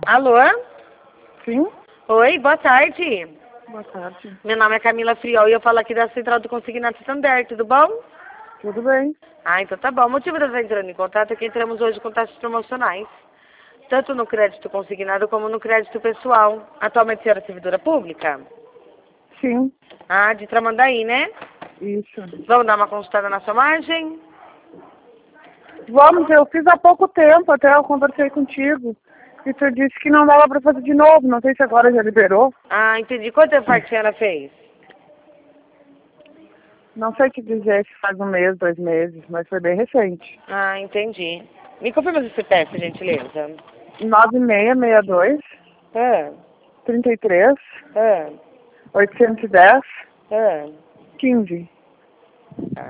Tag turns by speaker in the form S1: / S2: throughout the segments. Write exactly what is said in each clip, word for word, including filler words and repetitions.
S1: Alô?
S2: Sim?
S1: Oi, boa tarde.
S2: Boa tarde.
S1: Meu nome é Camila Friol e eu falo aqui da Central do Consignado Santander, tudo bom?
S2: Tudo bem?
S1: Ah, então tá bom. O motivo de eu estar entrando em contato é que entramos hoje com taxas promocionais, tanto no crédito consignado como no crédito pessoal. Atualmente a senhora é servidora pública?
S2: Sim.
S1: Ah, de Tramandaí, né?
S2: Isso.
S1: Vamos dar uma consultada na sua margem?
S2: Vamos, eu fiz há pouco tempo, até eu conversei contigo. E tu disse que não dava pra fazer de novo, não sei se agora já liberou.
S1: Ah, entendi. Quanto tempo faz que a senhora fez?
S2: Não sei te dizer se faz um mês, dois meses, mas foi bem recente.
S1: Ah, entendi. Me confirma o C P F, por gentileza.
S2: nove seis seis dois,
S1: Ah,
S2: trinta e três,
S1: ah,
S2: oitocentos e dez,
S1: ah.
S2: quinze.
S1: Tá.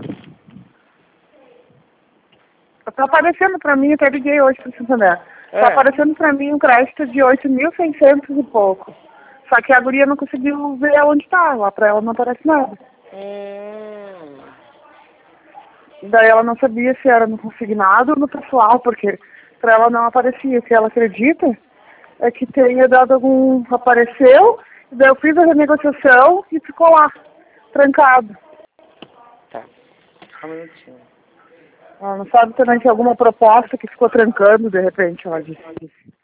S2: Tá aparecendo pra mim, até liguei hoje pro Santander. Tá
S1: Ah.
S2: aparecendo pra mim um crédito de oito mil e seiscentos e pouco. Só que a guria não conseguiu ver onde tá, lá pra ela não aparece nada.
S1: Hum.
S2: Daí ela não sabia se era no consignado ou no pessoal, porque pra ela não aparecia. O que ela acredita é que tenha dado algum... apareceu, e daí eu fiz a renegociação e ficou lá, trancado.
S1: Tá. Só um minutinho.
S2: Ela não sabe também se é alguma proposta que ficou trancando, de repente, ela disse.